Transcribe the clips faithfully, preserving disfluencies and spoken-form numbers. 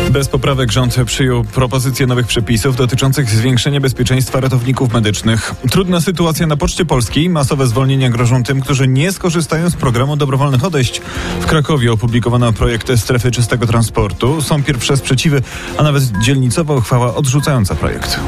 Bez poprawek rząd przyjął propozycje nowych przepisów dotyczących zwiększenia bezpieczeństwa ratowników medycznych. Trudna sytuacja na Poczcie Polskiej. Masowe zwolnienia grożą tym, którzy nie skorzystają z programu dobrowolnych odejść. W Krakowie opublikowano projekt strefy czystego transportu. Są pierwsze sprzeciwy, a nawet dzielnicowa uchwała odrzucająca projekt.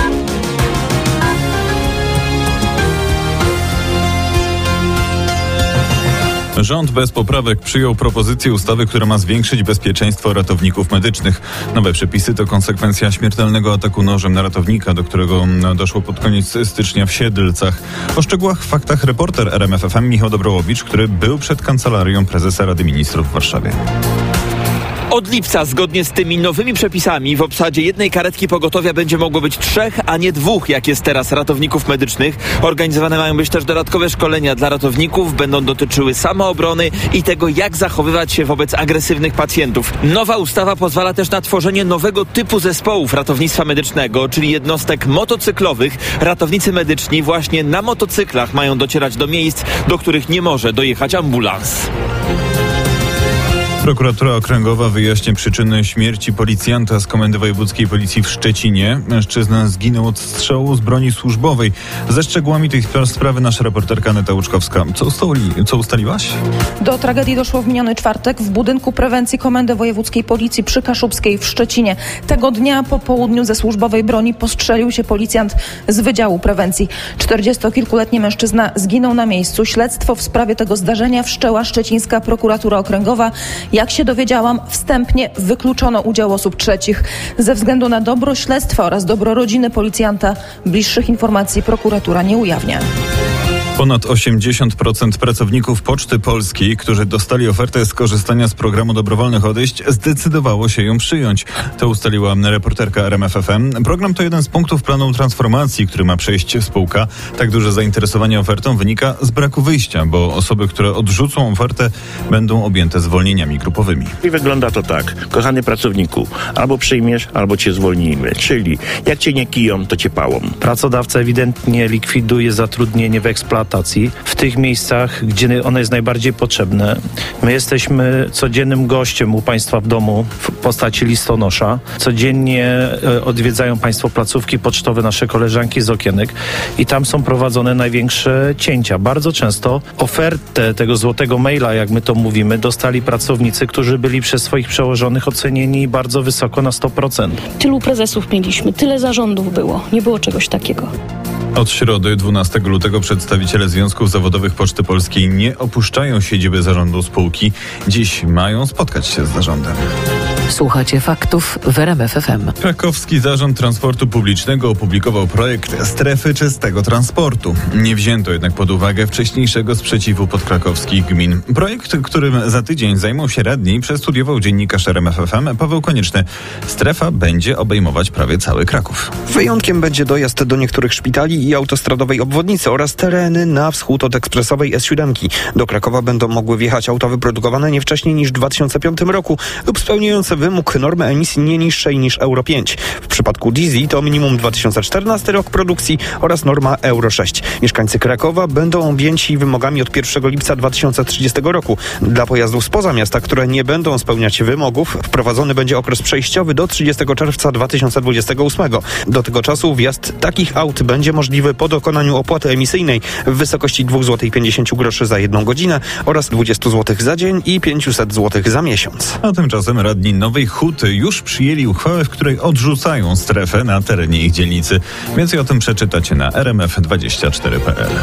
Rząd bez poprawek przyjął propozycję ustawy, która ma zwiększyć bezpieczeństwo ratowników medycznych. Nowe przepisy to konsekwencja śmiertelnego ataku nożem na ratownika, do którego doszło pod koniec stycznia w Siedlcach. O szczegółach, faktach reporter R M F F M Michał Dobrołowicz, który był przed kancelarią prezesa Rady Ministrów w Warszawie. Od lipca, zgodnie z tymi nowymi przepisami, w obsadzie jednej karetki pogotowia będzie mogło być trzech, a nie dwóch, jak jest teraz, ratowników medycznych. Organizowane mają być też dodatkowe szkolenia dla ratowników, będą dotyczyły samoobrony i tego, jak zachowywać się wobec agresywnych pacjentów. Nowa ustawa pozwala też na tworzenie nowego typu zespołów ratownictwa medycznego, czyli jednostek motocyklowych. Ratownicy medyczni właśnie na motocyklach mają docierać do miejsc, do których nie może dojechać ambulans. Prokuratura Okręgowa wyjaśnia przyczyny śmierci policjanta z Komendy Wojewódzkiej Policji w Szczecinie. Mężczyzna zginął od strzału z broni służbowej. Ze szczegółami tej sprawy nasza reporterka Aneta Łuczkowska. Co, ustali, co ustaliłaś? Do tragedii doszło w miniony czwartek w budynku prewencji Komendy Wojewódzkiej Policji przy Kaszubskiej w Szczecinie. Tego dnia po południu ze służbowej broni postrzelił się policjant z Wydziału Prewencji. Czterdziestokilkuletni mężczyzna zginął na miejscu. Śledztwo w sprawie tego zdarzenia wszczęła szczecińska prokuratura okręgowa. Jak się dowiedziałam, wstępnie wykluczono udział osób trzecich. Ze względu na dobro śledztwa oraz dobro rodziny policjanta bliższych informacji prokuratura nie ujawnia. Ponad osiemdziesiąt procent pracowników Poczty Polskiej, którzy dostali ofertę skorzystania z programu dobrowolnych odejść, zdecydowało się ją przyjąć. To ustaliła reporterka R M F F M. Program to jeden z punktów planu transformacji, który ma przejść spółka. Tak duże zainteresowanie ofertą wynika z braku wyjścia, bo osoby, które odrzucą ofertę, będą objęte zwolnieniami grupowymi. I wygląda to tak. Kochany pracowniku, albo przyjmiesz, albo cię zwolnimy. Czyli jak cię nie kiją, to cię pałą. Pracodawca ewidentnie likwiduje zatrudnienie w eksploatacji. W tych miejscach, gdzie ono jest najbardziej potrzebne. My jesteśmy codziennym gościem u Państwa w domu w postaci listonosza. Codziennie odwiedzają Państwo placówki pocztowe, nasze koleżanki z okienek i tam są prowadzone największe cięcia. Bardzo często ofertę tego złotego maila, jak my to mówimy, dostali pracownicy, którzy byli przez swoich przełożonych ocenieni bardzo wysoko na sto procent. Tylu prezesów mieliśmy, tyle zarządów było. Nie było czegoś takiego. Od środy dwunastego lutego przedstawiciele związków zawodowych Poczty Polskiej nie opuszczają siedziby zarządu spółki. Dziś mają spotkać się z zarządem. Słuchacie faktów w R M F F M. Krakowski Zarząd Transportu Publicznego opublikował projekt strefy czystego transportu. Nie wzięto jednak pod uwagę wcześniejszego sprzeciwu podkrakowskich gmin. Projekt, którym za tydzień zajmą się radni, przestudiował dziennikarz R M F F M Paweł Konieczny. Strefa będzie obejmować prawie cały Kraków. Wyjątkiem będzie dojazd do niektórych szpitali i autostradowej obwodnicy oraz tereny na wschód od ekspresowej S siedem. Do Krakowa będą mogły wjechać auta wyprodukowane nie wcześniej niż w dwa tysiące piątym roku lub spełniające wymóg normy emisji nie niższej niż Euro pięć. W przypadku diesli to minimum dwa tysiące czternasty rok produkcji oraz norma Euro sześć. Mieszkańcy Krakowa będą objęci wymogami od pierwszego lipca dwa tysiące trzydziestego roku. Dla pojazdów spoza miasta, które nie będą spełniać wymogów, wprowadzony będzie okres przejściowy do trzydziestego czerwca dwa tysiące dwudziestego ósmego. Do tego czasu wjazd takich aut będzie możliwy po dokonaniu opłaty emisyjnej w wysokości dwa złote pięćdziesiąt groszy za jedną godzinę oraz dwadzieścia złotych za dzień i pięćset złotych za miesiąc. A tymczasem radni Nowej Huty już przyjęli uchwałę, w której odrzucają strefę na terenie ich dzielnicy. Więcej o tym przeczytacie na r m f dwadzieścia cztery kropka p l.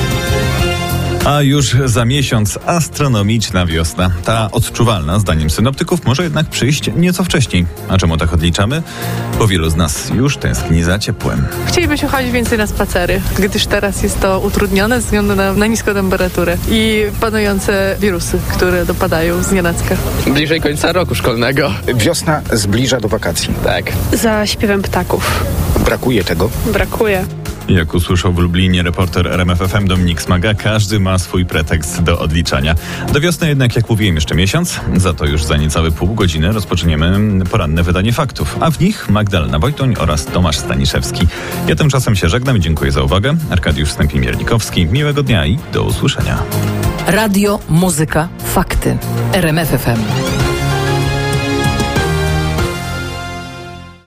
A już za miesiąc astronomiczna wiosna. Ta odczuwalna, zdaniem synoptyków, może jednak przyjść nieco wcześniej. A czemu tak odliczamy? Bo wielu z nas już tęskni za ciepłem. Chcielibyśmy chodzić więcej na spacery, gdyż teraz jest to utrudnione ze względu na, na niską temperaturę i panujące wirusy, które dopadają z nienacka. Bliżej końca roku szkolnego. Wiosna zbliża do wakacji. Tak. Za śpiewem ptaków. Brakuje tego? Brakuje. Jak usłyszał w Lublinie reporter R M F F M Dominik Smaga, każdy ma swój pretekst do odliczania. Do wiosny jednak, jak mówiłem, jeszcze miesiąc. Za to już za niecałe pół godziny rozpoczniemy poranne wydanie faktów. A w nich Magdalena Wojtoń oraz Tomasz Staniszewski. Ja tymczasem się żegnam i dziękuję za uwagę. Arkadiusz Stępień-Miernikowski. Miłego dnia i do usłyszenia. Radio, muzyka, fakty. R M F F M.